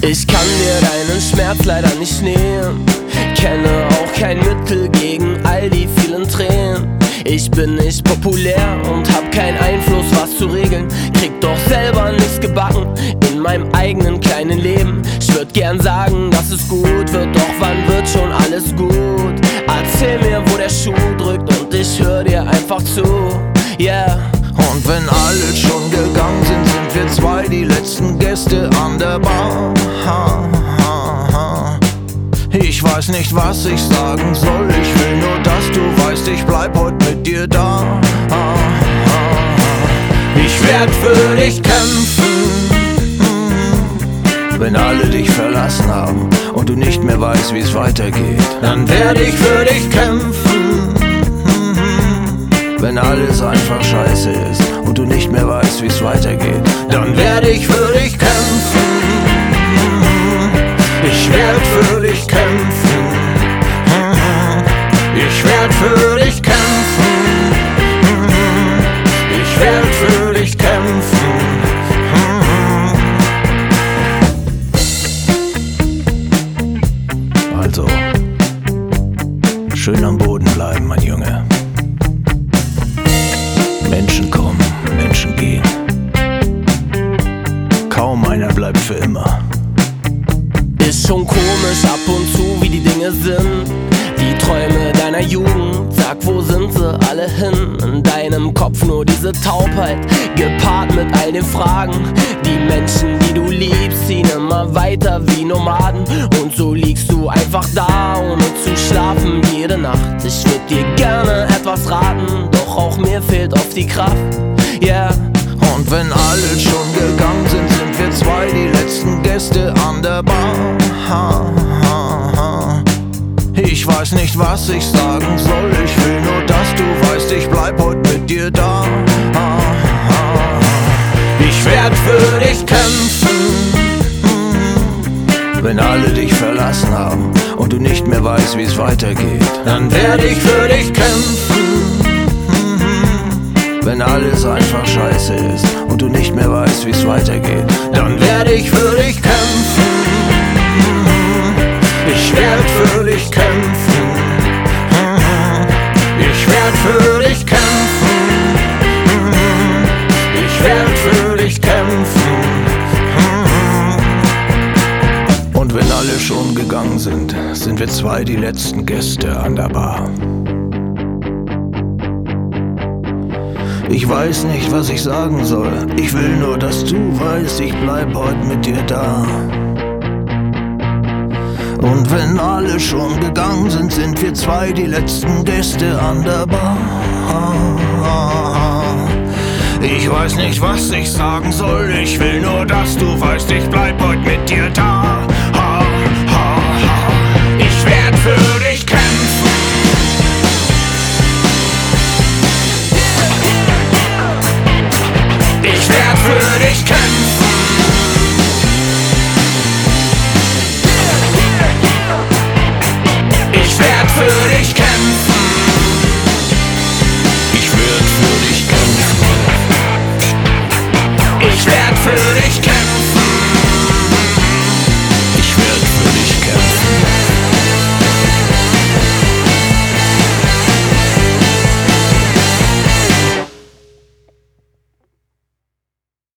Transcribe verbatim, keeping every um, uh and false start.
Ich kann dir deinen Schmerz leider nicht nehmen, kenne auch kein Mittel gegen all die vielen Tränen. Ich bin nicht populär und hab keinen Einfluss, was zu regeln, krieg doch selber nichts gebacken in meinem eigenen kleinen Leben. Ich würd gern sagen, dass es gut wird, doch wann wird schon alles gut? Erzähl mir, wo der Schuh drückt und ich hör dir einfach zu, yeah. Und wenn alle schon gegangen sind, sind wir zwei die letzten Gäste an der Bar. Ha, ha, ha. Ich weiß nicht, was ich sagen soll, ich will nur, dass du weißt, ich bleib heute mit dir da. Ha, ha, ha. Ich werd für dich kämpfen, wenn alle dich verlassen haben und du nicht mehr weißt, wie es weitergeht. Dann werd ich für dich kämpfen, wenn alles einfach scheiße ist und du nicht mehr weißt, wie es weitergeht. Dann werd ich für dich kämpfen, ich werd für dich kämpfen, ich werd für dich kämpfen, ich werd für dich kämpfen. Also, schön am Boden bleiben, mein Junge. Menschen kommen, Menschen gehen. Kaum einer bleibt für immer. Ist schon komisch ab und zu, wie die Dinge sind. Die Träume deiner Jugend, sag, wo sind sie alle hin? In deinem Kopf nur diese Taubheit, gepaart mit all den Fragen. Die Menschen, die du liebst, ziehen immer weiter wie Nomaden. Und so liegst du einfach da, ohne zu schlafen jede Nacht. Ich würd dir gerne etwas raten, doch auch mir fehlt oft die Kraft, yeah. Und wenn alle schon gegangen sind, sind wir zwei die letzten Gäste an der Bar. Ha, ha, ha. Ich weiß nicht, was ich sagen soll, ich will nur, dass du weißt, ich bleib heute mit dir da. Ha, ha, ha. Ich werd für dich kämpfen, wenn alle dich verlassen haben und du nicht mehr weißt, wie es weitergeht. Dann werd ich für dich kämpfen, wenn alles einfach scheiße ist und du nicht mehr weißt, wie es weitergeht. Dann werd ich für dich kämpfen, ich werd für dich kämpfen, ich werd für dich kämpfen, ich werd für dich kämpfen. Und wenn alle schon gegangen sind, sind wir zwei die letzten Gäste an der Bar. Ich weiß nicht, was ich sagen soll, ich will nur, dass du weißt, ich bleib heute mit dir da. Und wenn alle schon gegangen sind, sind wir zwei die letzten Gäste an der Bar. Ich weiß nicht, was ich sagen soll, ich will nur, dass du weißt, ich bleib heute mit dir da.